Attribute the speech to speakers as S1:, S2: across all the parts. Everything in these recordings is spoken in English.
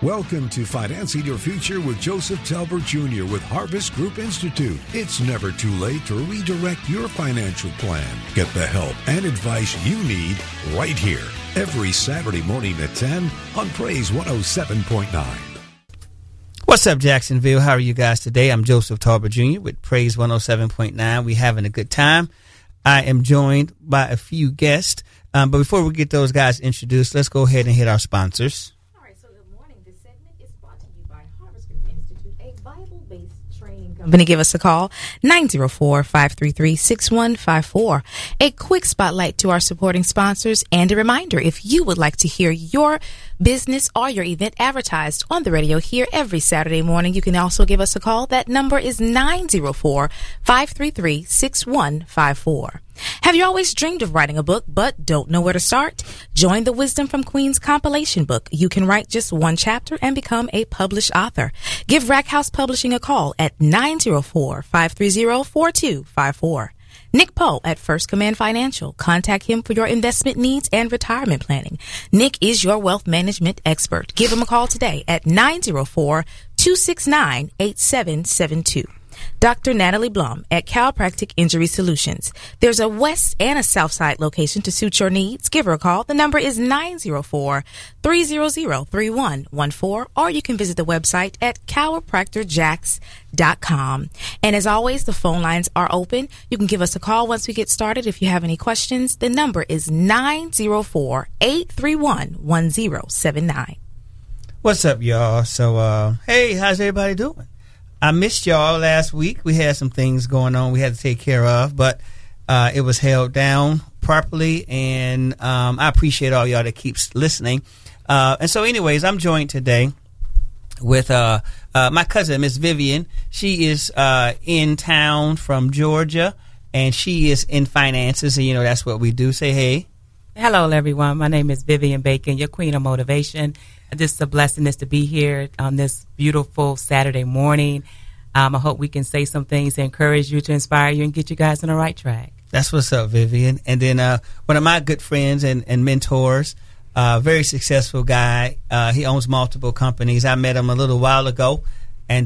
S1: Welcome to Financing Your Future with Joseph Telber Jr. with Harvest Group Institute. It's never too late to redirect your financial plan. Get the help and advice you need right here. Every Saturday morning at 10 on Praise 107.9.
S2: What's up, Jacksonville? How are you guys today? I'm Joseph Telber Jr. with Praise 107.9. We're having a good time. I am joined by a few guests. But before we get those guys introduced, let's go ahead and hit our sponsors.
S3: Company, give us a call, 904-533-6154. A quick spotlight to our supporting sponsors and a reminder, if you would like to hear your business or your event advertised on the radio here every Saturday morning, you can also give us a call. That number is 904-533-6154. Have you always dreamed of writing a book but don't know where to start? Join the Wisdom from Queens compilation book. You can write just one chapter and become a published author. Give Rack House Publishing a call at 904-530-4254. Nick Poe at First Command Financial. Contact him for your investment needs and retirement planning. Nick is your wealth management expert. Give him a call today at 904-269-8772. Dr. Natalie Blum at Chiropractic Injury Solutions. There's a west and a south side location to suit your needs. Give her a call. The number is 904-300-3114, or you can visit the website at chiropractorjacks.com. And as always, the phone lines are open. You can give us a call once we get started if you have any questions. The number is 904-831-1079.
S2: What's up, y'all? So, hey, how's everybody doing? I missed y'all last week. We had some things going on we had to take care of, but it was held down properly, and I appreciate all y'all that keeps listening. And so anyways, I'm joined today with my cousin, Miss Vivian. She is in town from Georgia, and she is in finances, and, you know, that's what we do. Say hey.
S4: Hello, everyone. My name is Vivian Bacon, your queen of motivation. Just a blessing is to be here on this beautiful Saturday morning. I hope we can say some things to encourage you, to inspire you, and get you guys on the right track.
S2: That's what's up, Vivian. And then one of my good friends and mentors, very successful guy. He owns multiple companies. I met him a little while ago, and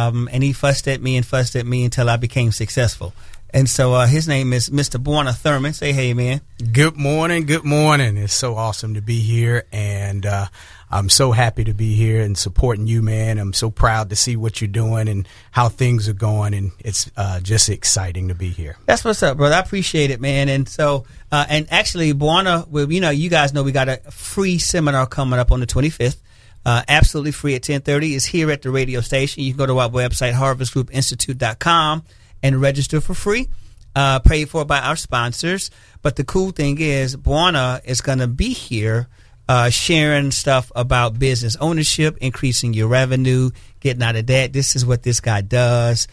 S2: he fussed at me until I became successful. And so his name is Mr. Buona Thurman. Say hey, man.
S5: Good morning. Good morning. It's so awesome to be here, and I'm so happy to be here and supporting you, man. I'm so proud to see what you're doing and how things are going, and it's just exciting to be here.
S2: That's what's up, brother. I appreciate it, man. And so, and actually, Buona, well, you know, you guys know we got a free seminar coming up on the 25th. Absolutely free at 10:30. It's here at the radio station. You can go to our website, harvestgroupinstitute.com, and register for free. Paid for by our sponsors. But the cool thing is, Buona is going to be here sharing stuff about business ownership, increasing your revenue, getting out of debt. This is what this guy does.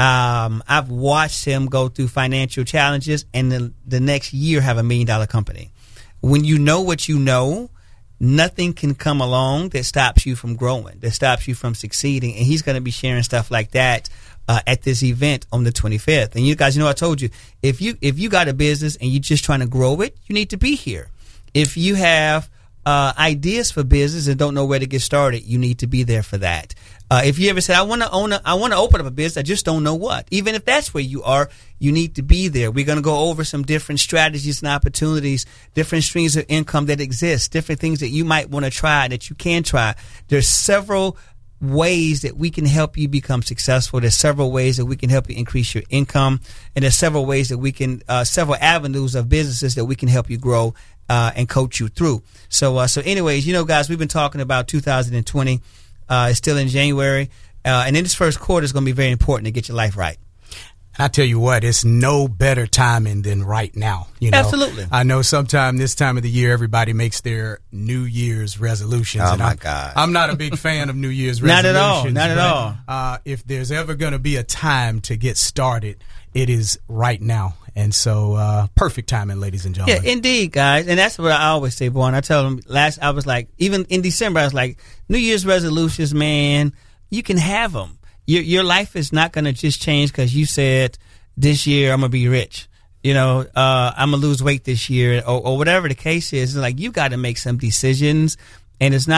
S2: I've watched him go through financial challenges, and the next year have $1 million company. When you know what you know, nothing can come along that stops you from growing, that stops you from succeeding. And he's going to be sharing stuff like that at this event on the 25th. And you guys, you know, I told you, if you got a business and you're just trying to grow it, you need to be here. If you have ideas for business and don't know where to get started, you need to be there for that. If you ever said, I want to open up a business, I just don't know what. Even if that's where you are, you need to be there. We're going to go over some different strategies and opportunities, different streams of income that exist, different things that you might want to try, that you can try. There's several ways that we can help you become successful. There's several ways that we can help you increase your income. And there's several ways that we can, several avenues of businesses that we can help you grow and coach you through. So anyways, you know, guys, we've been talking about 2020. It's still in January. And in this first quarter, it's going to be very important to get your life right.
S5: I tell you what, it's no better timing than right now. You know?
S2: Absolutely.
S5: I know sometime this time of the year, everybody makes their New Year's resolutions.
S2: Oh, my God.
S5: I'm not a big fan of New Year's resolutions.
S2: Not at all.
S5: If there's ever going to be a time to get started, it is right now. And so, perfect timing, ladies and gentlemen.
S2: Yeah, indeed, guys. And that's what I always say, boy. And I tell them I was like, even in December, I was like, New Year's resolutions, man, you can have them. Your life is not going to just change because you said this year I'm going to be rich. You know, I'm going to lose weight this year or whatever the case is. It's like you got to make some decisions. And it's not,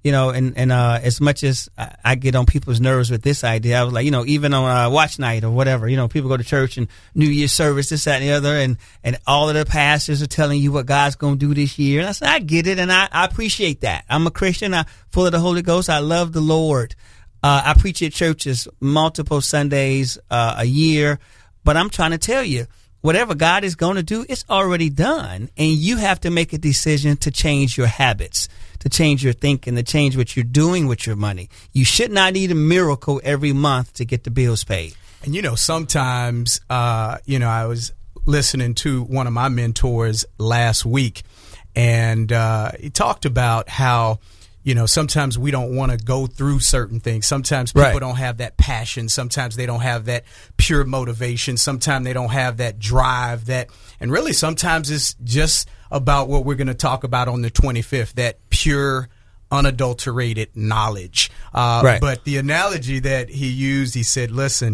S2: and as much as I get on people's nerves with this idea, I was like, even on watch night or whatever, people go to church and New Year's service, this, that, and the other, and all of the pastors are telling you what God's going to do this year. And I said, I get it, and I appreciate that. I'm a Christian. I'm full of the Holy Ghost. I love the Lord. I preach at churches multiple Sundays a year, but I'm trying to tell you, whatever God is going to do, it's already done, and you have to make a decision to change your habits, to change your thinking, to change what you're doing with your money. You should not need a miracle every month to get the bills paid.
S5: And, sometimes, I was listening to one of my mentors last week, and he talked about how, sometimes we don't want to go through certain things. Sometimes people don't have that passion. Sometimes they don't have that pure motivation. Sometimes they don't have that drive, and really sometimes it's just about what we're going to talk about on the 25th, that pure, unadulterated knowledge. But the analogy that he used, he said,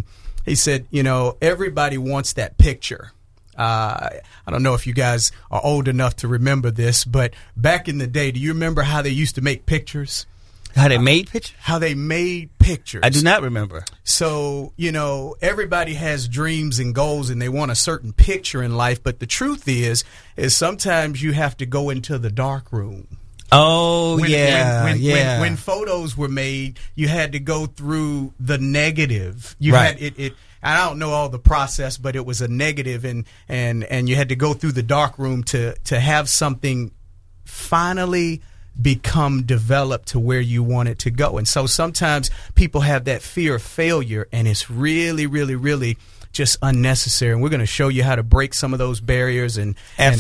S5: everybody wants that picture. I don't know if you guys are old enough to remember this, but back in the day, do you remember how they used to make pictures?
S2: How they made pictures?
S5: How they made pictures.
S2: I do not remember.
S5: So, everybody has dreams and goals and they want a certain picture in life. But the truth is sometimes you have to go into the dark room.
S2: Oh,
S5: When photos were made, you had to go through the negative. You had it. I don't know all the process, but it was a negative, and you had to go through the dark room to have something finally become developed to where you want it to go. And so sometimes people have that fear of failure, and it's really, really, really just unnecessary. And we're going to show you how to break some of those barriers and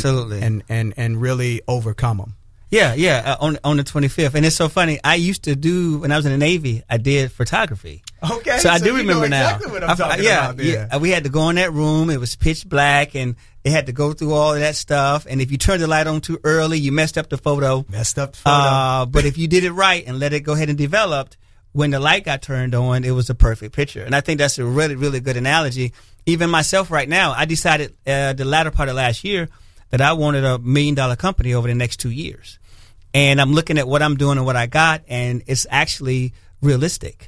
S5: really overcome them.
S2: Yeah, on the 25th. And it's so funny. I used to do, when I was in the Navy, I did photography.
S5: Okay.
S2: So I do remember now.
S5: Exactly what I'm talking about there.
S2: Yeah. We had to go in that room. It was pitch black, and it had to go through all of that stuff. And if you turned the light on too early, you messed up the photo. But if you did it right and let it go ahead and develop, when the light got turned on, it was a perfect picture. And I think that's a really, really good analogy. Even myself right now, I decided the latter part of last year that I wanted $1 million company over the next 2 years. And I'm looking at what I'm doing and what I got, and it's actually realistic.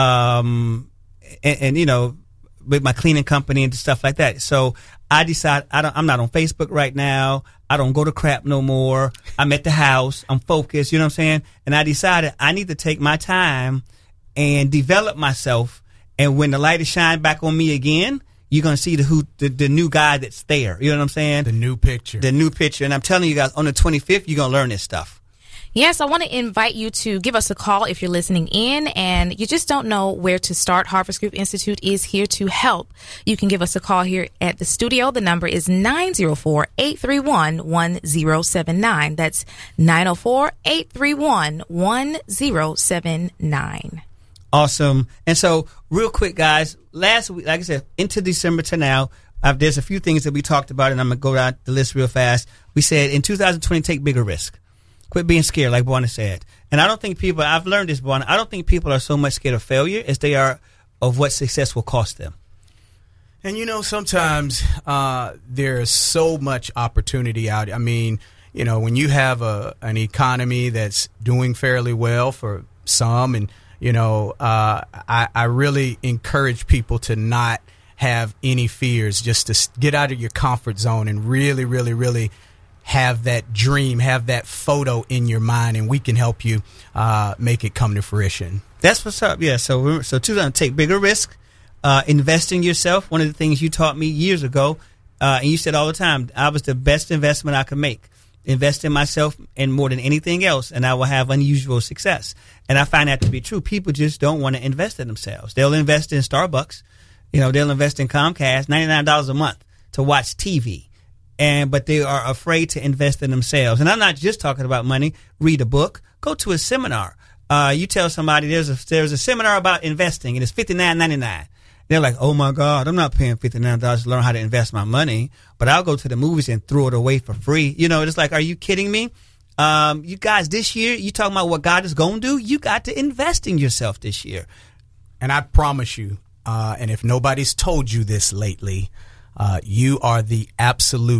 S2: With my cleaning company and stuff like that. So I decided I'm not on Facebook right now. I don't go to crap no more. I'm at the house. I'm focused. You know what I'm saying? And I decided I need to take my time and develop myself. And when the light is shined back on me again, you're going to see the new guy that's there. You know what I'm saying?
S5: The new picture.
S2: And I'm telling you guys, on the 25th, you're going to learn this stuff.
S3: Yes, I want to invite you to give us a call if you're listening in and you just don't know where to start. Harvest Group Institute is here to help. You can give us a call here at the studio. The number is 904-831-1079. That's 904-831-1079.
S2: Awesome. And so real quick, guys, last week, like I said, into December to now, there's a few things that we talked about, and I'm going to go down the list real fast. We said in 2020, take bigger risk. Quit being scared, like Bwana said. And I don't think I've learned this, Bwana, I don't think people are so much scared of failure as they are of what success will cost them.
S5: And, sometimes there's so much opportunity out. I mean, when you have an economy that's doing fairly well for some, and, I really encourage people to not have any fears, just to get out of your comfort zone and really, really, really have that dream, have that photo in your mind, and we can help you make it come to fruition.
S2: That's what's up. Yeah. So 2000, take bigger risk, invest in yourself. One of the things you taught me years ago, and you said all the time, I was the best investment I could make. Invest in myself and more than anything else, and I will have unusual success. And I find that to be true. People just don't want to invest in themselves. They'll invest in Starbucks. They'll invest in Comcast, $99 a month to watch TV. But they are afraid to invest in themselves. And I'm not just talking about money. Read a book. Go to a seminar. You tell somebody there's a seminar about investing, and it's $59.99. They're like, oh, my God, I'm not paying $59 to learn how to invest my money, but I'll go to the movies and throw it away for free. It's like, are you kidding me? You guys, this year, you talking about what God is going to do? You got to invest in yourself this year.
S5: And I promise you, and if nobody's told you this lately, you are the absolute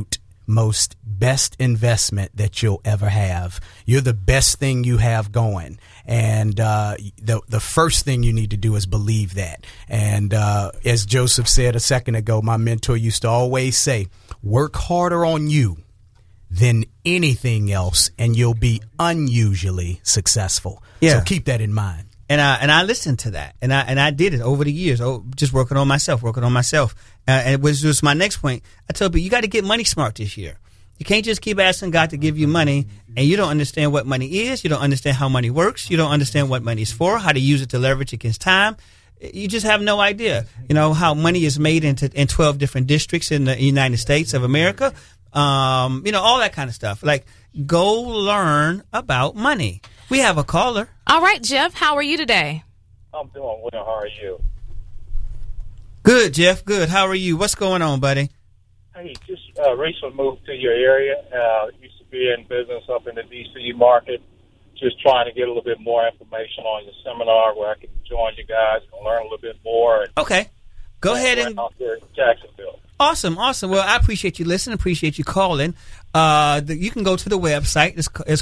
S5: most best investment that you'll ever have. You're the best thing you have going. And the first thing you need to do is believe that. And as Joseph said a second ago, my mentor used to always say, work harder on you than anything else, and you'll be unusually successful.
S2: Yeah.
S5: So keep that in mind.
S2: And I listened to that, and I did it over the years. Just working on myself. And it was my next point. I told people, you got to get money smart this year. You can't just keep asking God to give you money, and you don't understand what money is. You don't understand how money works. You don't understand what money is for, how to use it to leverage against time. You just have no idea, how money is made in 12 different districts in the United States of America. All that kind of stuff. Like, go learn about money. We have a caller.
S3: All right, Jeff, how are you today?
S6: I'm doing well. How are you?
S2: Good, Jeff. Good. How are you? What's going on, buddy?
S6: Hey, just recently moved to your area. Used to be in business up in the D.C. market. Just trying to get a little bit more information on your seminar where I can join you guys and learn a little bit more.
S2: Okay. Go ahead and
S6: out there in Jacksonville.
S2: Awesome. Well, I appreciate you listening. Appreciate you calling. You can go to the website. It's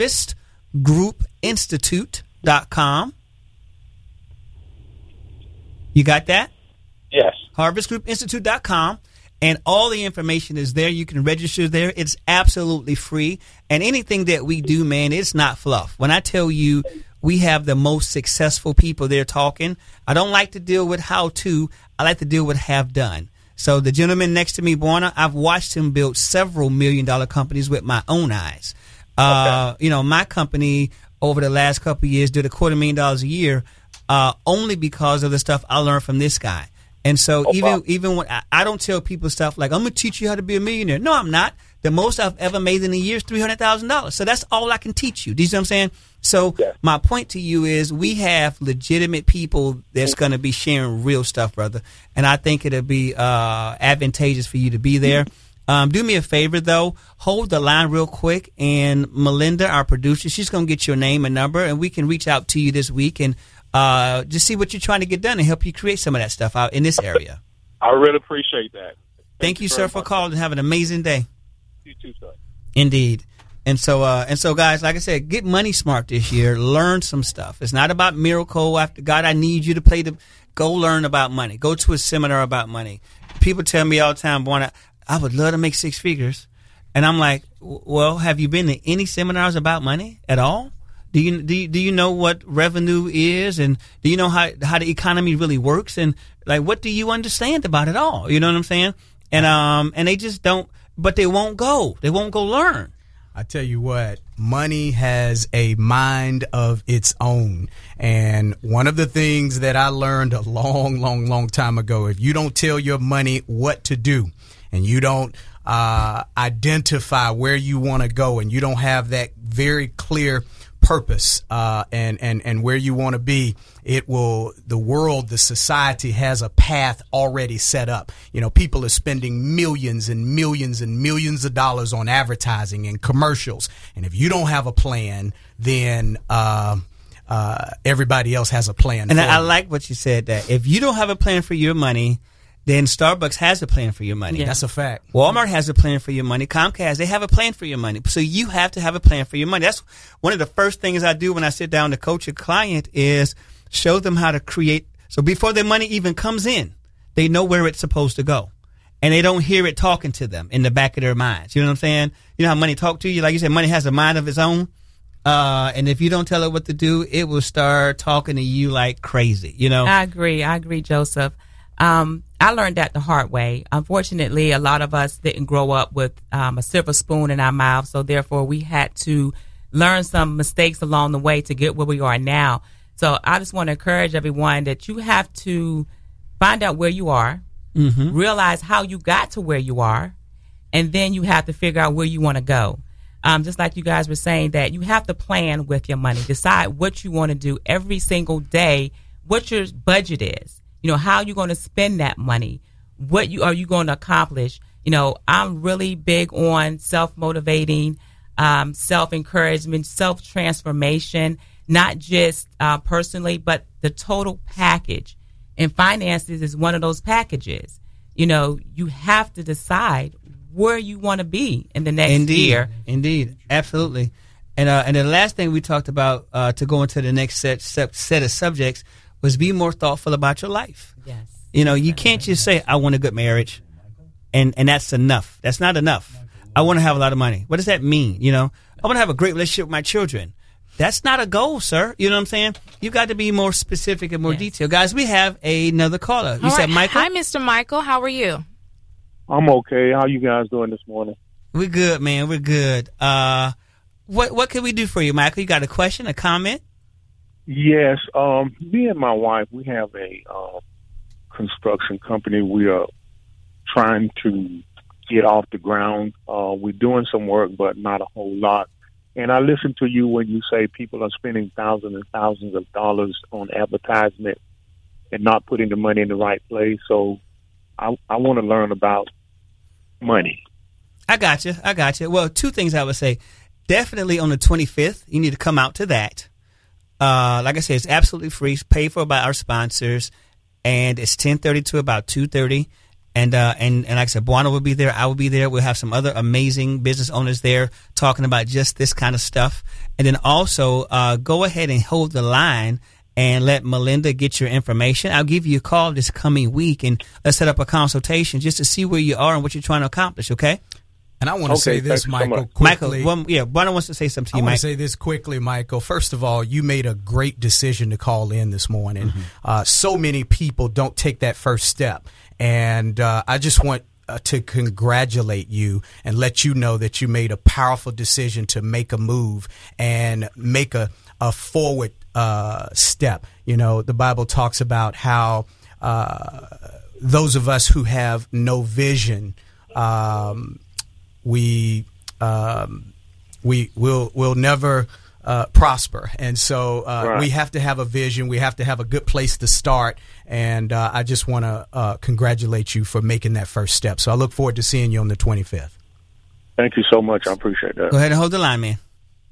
S2: harvestgroupinstitute.com. You got that?
S6: Yes.
S2: harvestgroupinstitute.com. And all the information is there. You can register there. It's absolutely free. And anything that we do, man, it's not fluff. When I tell you we have the most successful people there talking, I don't like to deal with how to. I like to deal with have done. So the gentleman next to me, Buana, I've watched him build several $1 million companies with my own eyes. My company over the last couple of years did $250,000 a year only because of the stuff I learned from this guy. And so even when I don't tell people stuff like, I'm going to teach you how to be a millionaire. No, I'm not. The most I've ever made in a year is $300,000. So that's all I can teach you. Do you see what I'm saying? So my point to you is we have legitimate people that's going to be sharing real stuff, brother. And I think it'll be advantageous for you to be there. Do me a favor, though. Hold the line real quick. And Melinda, our producer, she's going to get your name and number, and we can reach out to you this week and just see what you're trying to get done and help you create some of that stuff out in this area.
S6: I really appreciate that.
S2: Thank you, sir, for calling, and have an amazing day.
S6: You too, sir.
S2: Indeed. And so, guys, like I said, get money smart this year. Learn some stuff. It's not about miracle. After God, I need you to go learn about money. Go to a seminar about money. People tell me all the time, boy, I would love to make six figures. And I'm like, well, have you been to any seminars about money at all? Do you know what revenue is, and do you know how the economy really works, and like what do you understand about it all? You know what I'm saying? And they just don't, but they won't go. They won't go learn.
S5: I tell you what, money has a mind of its own. And one of the things that I learned a long time ago, if you don't tell your money what to do, and you don't identify where you want to go, and you don't have that very clear purpose and where you want to be, the society has a path already set up. People are spending millions and millions and millions of dollars on advertising and commercials, and if you don't have a plan, then everybody else has a plan.
S2: And I like what you said, that if you don't have a plan for your money, then Starbucks has a plan for your money.
S5: Yeah. That's a fact.
S2: Walmart has a plan for your money. Comcast, they have a plan for your money. So you have to have a plan for your money. That's one of the first things I do when I sit down to coach a client is show them how to create. So before their money even comes in, they know where it's supposed to go. And they don't hear it talking to them in the back of their minds. You know what I'm saying? You know how money talk to you? Like you said, money has a mind of its own. And if you don't tell it what to do, it will start talking to you like crazy,
S4: I agree, Joseph. I learned that the hard way. Unfortunately, a lot of us didn't grow up with a silver spoon in our mouth, so therefore we had to learn some mistakes along the way to get where we are now. So I just want to encourage everyone that you have to find out where you are, realize how you got to where you are, and then you have to figure out where you want to go. Just like you guys were saying, that you have to plan with your money, decide what you want to do every single day, what your budget is. How you're going to spend that money, what are you going to accomplish. I'm really big on self-motivating, self-encouragement, self-transformation, not just personally, but the total package. And finances is one of those packages. You have to decide where you want to be in the next year.
S2: Indeed, absolutely. And the last thing we talked about to go into the next set of subjects was be more thoughtful about your life.
S4: Yes.
S2: You can't just say, I want a good marriage, and that's enough. That's not enough. I want to have a lot of money. What does that mean? I want to have a great relationship with my children. That's not a goal, sir. You know what I'm saying? You got to be more specific and more detailed. Guys, we have another caller. You said Michael?
S3: Hi, Mr. Michael. How are you?
S6: I'm okay. How you guys doing this morning?
S2: We're good, man. We're good. What can we do for you, Michael? You got a question, a comment?
S6: Yes. Me and my wife, we have a construction company. We are trying to get off the ground. We're doing some work, but not a whole lot. And I listen to you when you say people are spending thousands and thousands of dollars on advertisement and not putting the money in the right place. So I want to learn about money.
S2: I got you. Well, two things I would say. Definitely on the 25th, you need to come out to that. Like I said, it's absolutely free. It's paid for by our sponsors, and it's 10:30 to about 2:30. And like I said, Buana will be there. I will be there. We'll have some other amazing business owners there talking about just this kind of stuff. And then also go ahead and hold the line and let Melinda get your information. I'll give you a call this coming week, and let's set up a consultation just to see where you are and what you're trying to accomplish, okay?
S5: And I want to say this, Michael,
S6: so
S5: quickly.
S2: Michael, Buana wants to say something to you,
S5: I want
S2: Mike.
S5: to say this quickly, Michael. First of all, you made a great decision to call in this morning.
S2: Mm-hmm.
S5: So many people don't take that first step. And I just want to congratulate you and let you know that you made a powerful decision to make a move and make a forward step. The Bible talks about how those of us who have no vision, we'll never prosper. And so we have to have a vision. We have to have a good place to start. And I just want to congratulate you for making that first step. So I look forward to seeing you on the 25th.
S6: Thank you so much. I appreciate that.
S2: Go ahead and hold the line, man.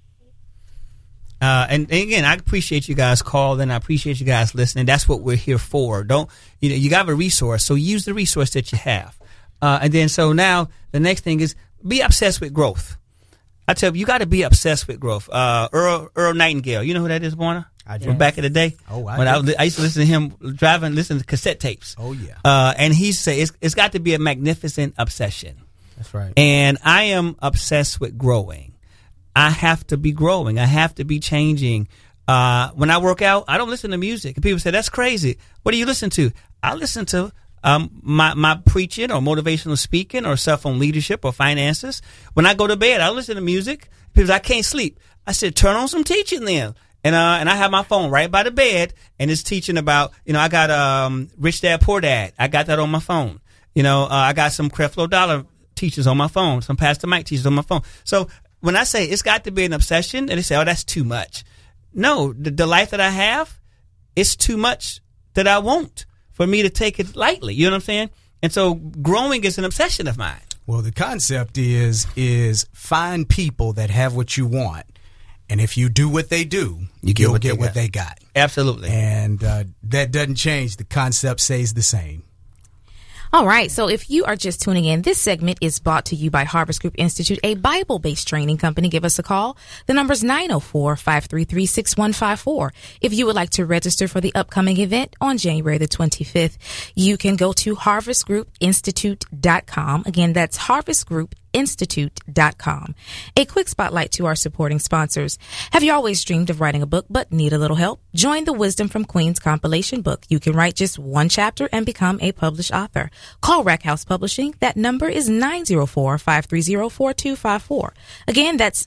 S2: And again, I appreciate you guys calling. I appreciate you guys listening. That's what we're here for. You got a resource, so use the resource that you have. And then so now the next thing is be obsessed with growth. I tell you got to be obsessed with growth. Earl Nightingale, you know who that is, Buana?
S5: I do.
S2: From back in the day.
S5: Oh,
S2: I used to listen to him driving, listen to cassette tapes.
S5: Oh, yeah.
S2: And he say it's got to be a magnificent obsession.
S5: That's right.
S2: And I am obsessed with growing. I have to be growing. I have to be changing. When I work out, I don't listen to music. And people say, that's crazy. What do you listen to? I listen to my preaching or motivational speaking or stuff on leadership or finances. When I go to bed, I listen to music because I can't sleep. I said, turn on some teaching then. And I have my phone right by the bed, and it's teaching about, I got Rich Dad, Poor Dad. I got that on my phone. I got some Creflo Dollar teachers on my phone, some Pastor Mike teachers on my phone. So when I say it's got to be an obsession, and they say, oh, that's too much. No, the life that I have, it's too much that I want for me to take it lightly. You know what I'm saying? And so growing is an obsession of mine.
S5: Well, the concept is find people that have what you want. And if you do what they do, you'll get what they got.
S2: Absolutely.
S5: And that doesn't change. The concept stays the same.
S3: All right. So if you are just tuning in, this segment is brought to you by Harvest Group Institute, a Bible-based training company. Give us a call. The number is 904-533-6154. If you would like to register for the upcoming event on January the 25th, you can go to harvestgroupinstitute.com. Again, that's harvestgroupinstitute.com. A quick spotlight to our supporting sponsors. Have you always dreamed of writing a book but need a little help? Join the Wisdom from Queens compilation book. You can write just one chapter and become a published author. Call Rack House Publishing. That number is 904-530-4254. Again, that's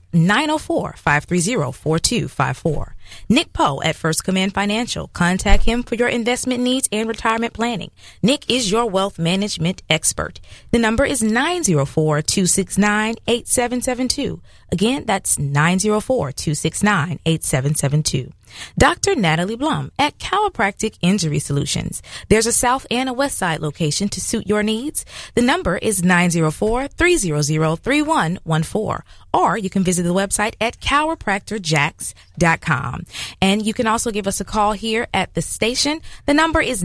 S3: 904-530-4254. Nick Poe at First Command Financial. Contact him for your investment needs and retirement planning. Nick is your wealth management expert. The number is 904-269-8772. Again, that's 904-269-8772. Dr. Natalie Blum at Chiropractic Injury Solutions. There's a South and a West Side location to suit your needs. The number is 904-300-3114. Or you can visit the website at chiropractorjacks.com. And you can also give us a call here at the station. The number is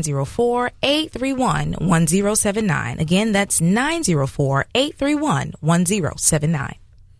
S3: 904-831-1079. Again, that's 904-831-1079.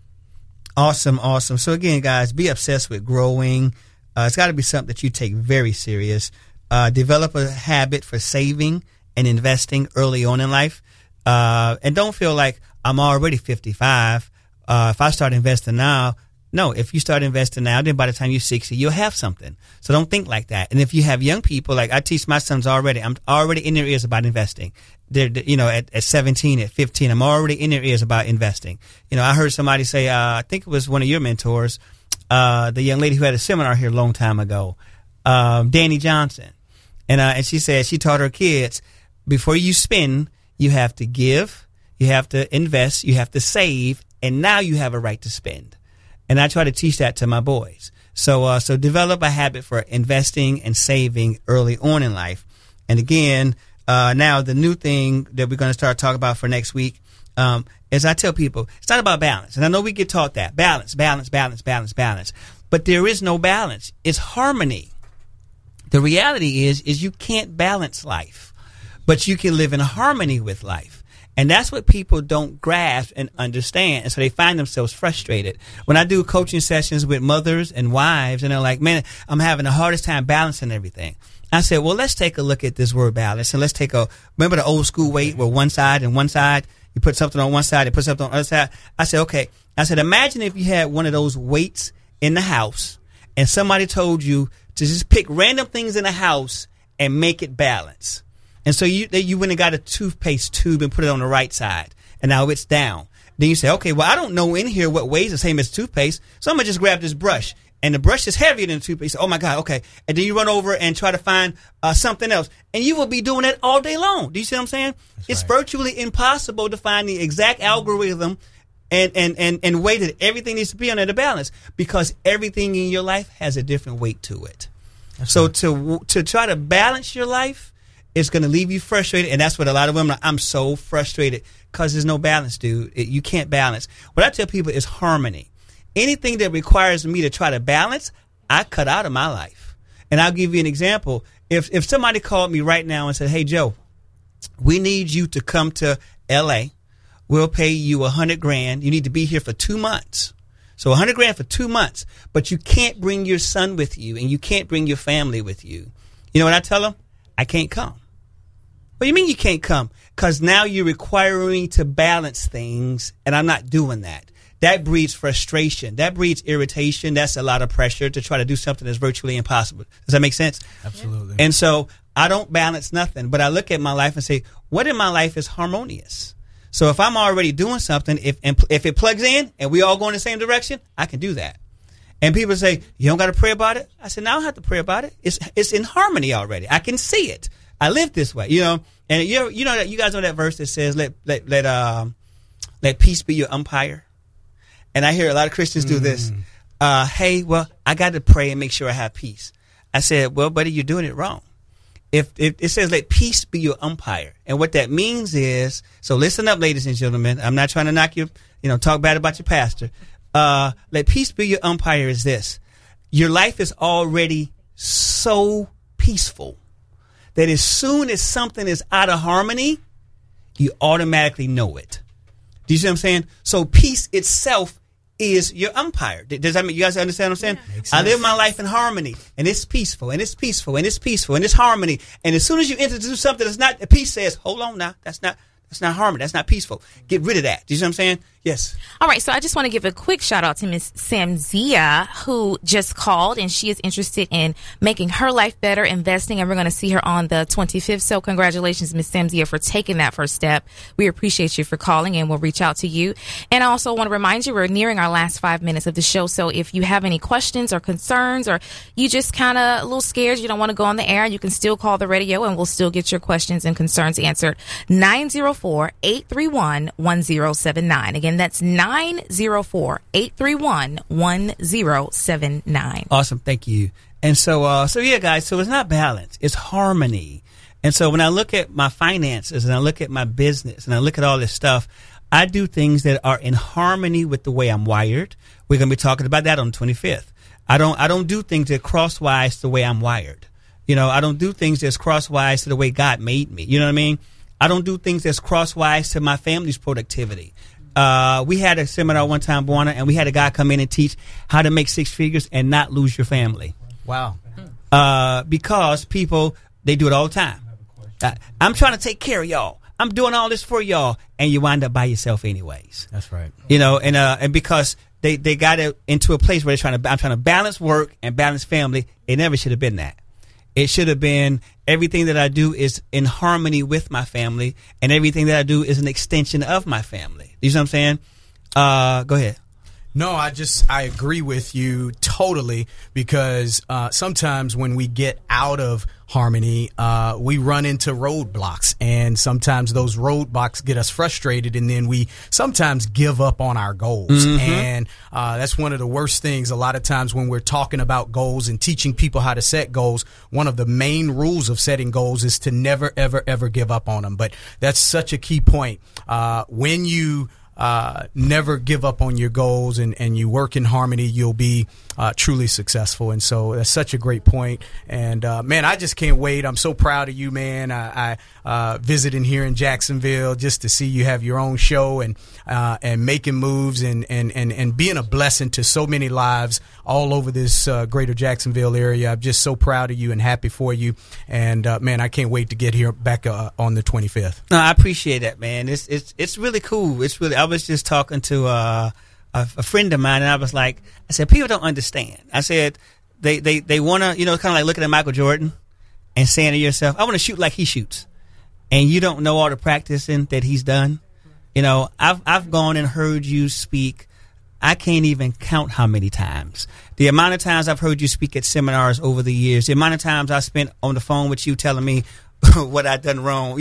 S2: Awesome. So again, guys, be obsessed with growing. It's got to be something that you take very serious. Develop a habit for saving and investing early on in life. And don't feel like I'm already 55. If I start investing now, no, if you start investing now, then by the time you're 60, you'll have something. So don't think like that. And if you have young people, like I teach my sons already, I'm already in their ears about investing. They're at 17, at 15, I'm already in their ears about investing. I heard somebody say, I think it was one of your mentors, the young lady who had a seminar here a long time ago, Danny Johnson. And she said she taught her kids, before you spend, you have to give, you have to invest, you have to save, and now you have a right to spend. And I try to teach that to my boys. So develop a habit for investing and saving early on in life. And again, now the new thing that we're going to start talking about for next week, is I tell people, it's not about balance. And I know we get taught that. Balance. But there is no balance. It's harmony. The reality is you can't balance life, but you can live in harmony with life. And that's what people don't grasp and understand. And so they find themselves frustrated. When I do coaching sessions with mothers and wives, and they're like, man, I'm having the hardest time balancing everything. I said, well, let's take a look at this word balance. And let's remember the old school weight where one side, you put something on one side, you put something on the other side. I said, okay. I said, imagine if you had one of those weights in the house and somebody told you to just pick random things in the house and make it balance. And so you went and got a toothpaste tube and put it on the right side, and now it's down. Then you say, okay, well, I don't know in here what weighs the same as toothpaste, so I'm going to just grab this brush. And the brush is heavier than the toothpaste. Oh, my God, okay. And then you run over and try to find something else. And you will be doing that all day long. Do you see what I'm saying? It's virtually impossible to find the exact algorithm and way that everything needs to be under the balance, because everything in your life has a different weight to it. So to try to balance your life, it's going to leave you frustrated, and that's what a lot of women are. I'm so frustrated because there's no balance, dude. You can't balance. What I tell people is harmony. Anything that requires me to try to balance, I cut out of my life. And I'll give you an example. If somebody called me right now and said, hey, Joe, we need you to come to L.A., we'll pay you $100,000. You need to be here for 2 months. So $100,000 for 2 months, but you can't bring your son with you, and you can't bring your family with you. You know what I tell them? I can't come. What do you mean you can't come? Because now you're requiring me to balance things, and I'm not doing that. That breeds frustration. That breeds irritation. That's a lot of pressure to try to do something that's virtually impossible. Does that make sense?
S5: Absolutely.
S2: And so I don't balance nothing, but I look at my life and say, what in my life is harmonious? So if I'm already doing something, if it plugs in and we all go in the same direction, I can do that. And people say, you don't got to pray about it? I said, no, I don't have to pray about it. It's in harmony already. I can see it. I live this way, And you know that you guys know that verse that says, let peace be your umpire. And I hear a lot of Christians do this. Hey, well, I got to pray and make sure I have peace. I said, well, buddy, you're doing it wrong. If it says let peace be your umpire, and what that means is, so listen up, ladies and gentlemen. I'm not trying to knock you, talk bad about your pastor. Let peace be your umpire is this. Your life is already so peaceful that as soon as something is out of harmony, you automatically know it. Do you see what I'm saying? So peace itself is your umpire. Does that mean you guys understand what I'm saying?
S5: Yeah,
S2: I live my life in harmony, and it's peaceful, and it's peaceful, and it's peaceful, and it's harmony. And as soon as you introduce something that's not, peace says, hold on now, that's not harmony. That's not peaceful. Get rid of that. Do you see what I'm saying? Yes.
S3: All right. So I just want to give a quick shout out to Miss Samzia, who just called, and she is interested in making her life better, investing, and we're going to see her on the 25th. So congratulations, Miss Samzia, for taking that first step. We appreciate you for calling, and we'll reach out to you. And I also want to remind you, we're nearing our last 5 minutes of the show. So if you have any questions or concerns, or you just kind of a little scared, you don't want to go on the air, you can still call the radio, and we'll still get your questions and concerns answered. 904 904-831-1079. Again, that's 904-831-1079.
S2: Awesome. Thank you. And so yeah, guys, so it's not balance, it's harmony. And so when I look at my finances and I look at my business and I look at all this stuff, I do things that are in harmony with the way I'm wired. We're going to be talking about that on the 25th. I don't do things that crosswise the way I'm wired. You know, I don't do things that's crosswise to the way God made me. You know what I mean? I don't do things that's crosswise to my family's productivity. We had a seminar one time, Buana, and we had a guy come in and teach how to make six figures and not lose your family.
S5: Wow.
S2: Because people, they do it all the time. I'm trying to take care of y'all. I'm doing all this for y'all, and you wind up by yourself anyways.
S5: That's right.
S2: You know, and because they got it into a place where I'm trying to balance work and balance family. It never should have been that. It should have been everything that I do is in harmony with my family, and everything that I do is an extension of my family. You know what I'm saying? Go ahead.
S5: No, I agree with you totally, because sometimes when we get out of harmony, we run into roadblocks, and sometimes those roadblocks get us frustrated, and then we sometimes give up on our goals. Mm-hmm. And that's one of the worst things. A lot of times when we're talking about goals and teaching people how to set goals, one of the main rules of setting goals is to never, ever, ever give up on them. But that's such a key point. When you never give up on your goals and you work in harmony, you'll be truly successful. And so that's such a great point. And man, I just can't wait. I'm so proud of you, man. I visiting here in Jacksonville just to see you have your own show and making moves and being a blessing to so many lives all over this greater Jacksonville area. I'm just so proud of you and happy for you. And man, I can't wait to get here back on the 25th.
S2: No, I appreciate that, man. It's really cool. It's really. I was just talking to a friend of mine, and I said, people don't understand. I said, they want to, kind of like looking at Michael Jordan and saying to yourself, I want to shoot like he shoots. And you don't know all the practicing that he's done. You know, I've gone and heard you speak. I can't even count how many times. The amount of times I've heard you speak at seminars over the years, the amount of times I spent on the phone with you telling me what I'd done wrong,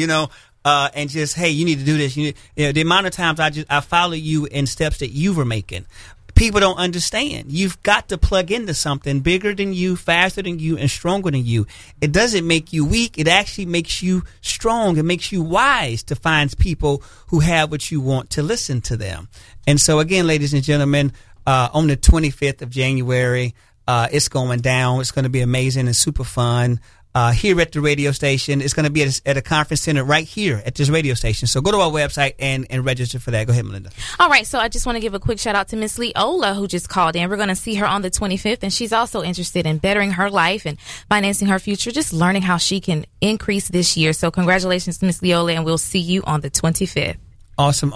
S2: and just, hey, you need to do this. The amount of times I follow you in steps that you were making. People don't understand. You've got to plug into something bigger than you, faster than you, and stronger than you. It doesn't make you weak. It actually makes you strong. It makes you wise to find people who have what you want to listen to them. And so, again, ladies and gentlemen, on the 25th of January, it's going down. It's going to be amazing and super fun. Here at the radio station. It's going to be at a conference center right here at this radio station. So go to our website and register for that. Go ahead, Melinda.
S3: All right. So I just want to give a quick shout out to Miss Leola, who just called in. We're going to see her on the 25th, and she's also interested in bettering her life and financing her future, just learning how she can increase this year. So congratulations to Miss Leola, and we'll see you on the 25th.
S2: Awesome.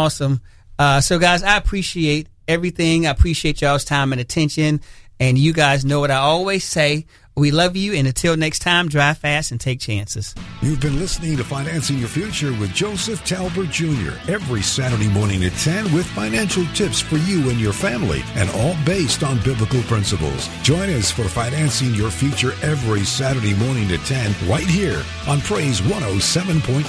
S2: So guys, I appreciate everything. I appreciate y'all's time and attention. And you guys know what I always say. We love you, and until next time, drive fast and take chances.
S1: You've been listening to Financing Your Future with Joseph Talbert Jr. every Saturday morning at 10 with financial tips for you and your family, and all based on biblical principles. Join us for Financing Your Future every Saturday morning at 10 right here on Praise 107.9.